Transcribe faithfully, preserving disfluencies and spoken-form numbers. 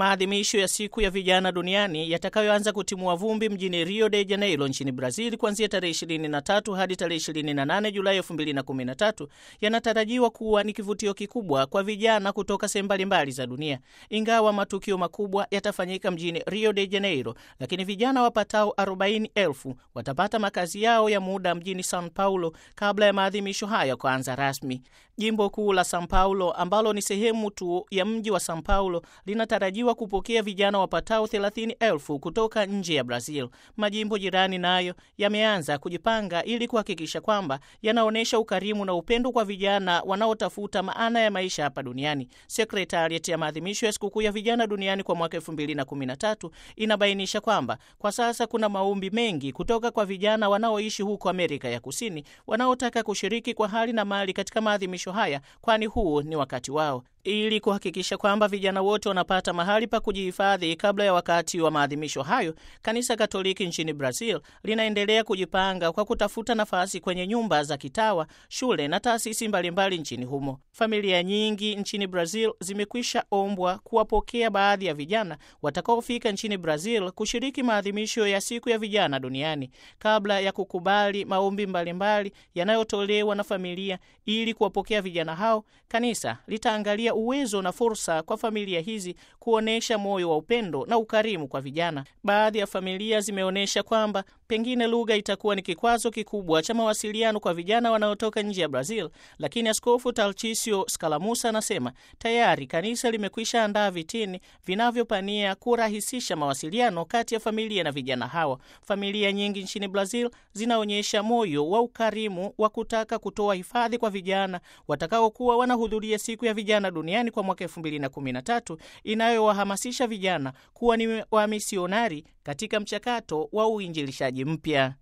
Maadhimisho ya siku ya vijana duniani yatakayoanza kutimua vumbi mjini Rio de Janeiro nchini Brazil kuanzia tarehe ishirini na tatu hadi tarehe ishirini na nane Julai elfu mbili na kumi na tatu yanatarajiwa kuwa ni kivutio kikubwa kwa vijana kutoka sehemu mbalimbali za dunia. Ingawa matukio makubwa yatafanyika mjini Rio de Janeiro, lakini vijana wapatao arobaini elfu watapata makazi yao ya muda mjini São Paulo kabla ya maadhimisho haya kuanza rasmi. Jimbo kuu la São Paulo ambalo ni sehemu tu ya mji wa São Paulo linatarajiwa kupokea vijana wapatao thelathini elfu kutoka nje ya Brazil. Majimbo jirani nayo yameanza kujipanga ili kuhakikisha kwamba yanaonesha ukarimu na upendo kwa vijana wanaotafuta maana ya maisha hapa duniani. Sekretarieti ya maadhimisho ya sikukuu ya vijana duniani kwa mwaka elfu mbili na kumi na tatu inabainisha kwamba kwa sasa kuna maombi mengi kutoka kwa vijana wanaoishi huko Amerika ya Kusini wanaotaka kushiriki kwa hali na mali katika maadhimisho haya, kwani huu ni wakati wao. Ili kuhakikisha kwamba vijana wote wanapata mahali pa kujihifadhi kabla ya wakati wa maadhimisho hayo, Kanisa Katoliki nchini Brazil linaendelea kujipanga kwa kutafuta nafasi kwenye nyumba za kitawa, shule na taasisi mbalimbali nchini humo. Familia nyingi nchini Brazil zimekwisha ombwa kuwapokea baadhi ya vijana watakaofika nchini Brazil kushiriki maadhimisho ya siku ya vijana duniani. Kabla ya kukubali maombi mbalimbali yanayotolewa na familia ili kuwapokea vijana hao, kanisa litaangalia uwezo na fursa kwa familia hizi kuonesha moyo wa upendo na ukarimu kwa vijana. Baadhi ya familia zimeonesha kwamba pengine lugha itakuwa ni kikwazo kikubwa cha mawasiliano kwa vijana wanaotoka nje ya Brazil, lakini Askofu Tarcísio Scalamusa anasema tayari kanisa limekwisha andaa vitini vinavyopania kurahisisha mawasiliano kati ya familia na vijana hawa. Familia nyingi nchini Brazil zinaonyesha moyo wa ukarimu wa kutaka kutoa hifadhi kwa vijana watakaokuwa wanahudhuria siku ya vijana duniani kwa mwaka elfu mbili na kumi na tatu inayowahamasisha vijana kuwa ni wamisionari katika mchakato wa uinjilishaji mpya.